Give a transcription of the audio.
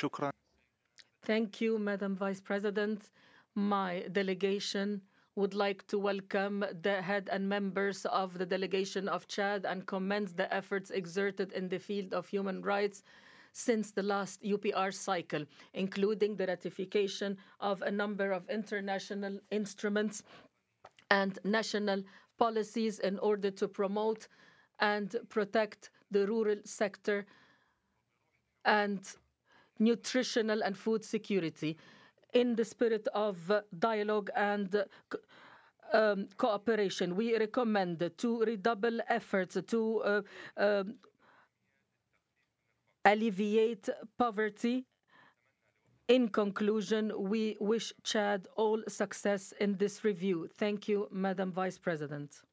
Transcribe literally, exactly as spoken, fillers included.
Thank you, Madam Vice President. My delegation would like to welcome the head and members of the delegation of Chad and commend the efforts exerted in the field of human rights since the last U P R cycle, including the ratification of a number of international instruments and national policies in order to promote and protect the rural sector and nutritional and food security in the spirit of uh, dialogue and uh, um, cooperation. We recommend to redouble efforts to uh, um, alleviate poverty. In conclusion, we wish Chad all success in this review. Thank you, Madam Vice President.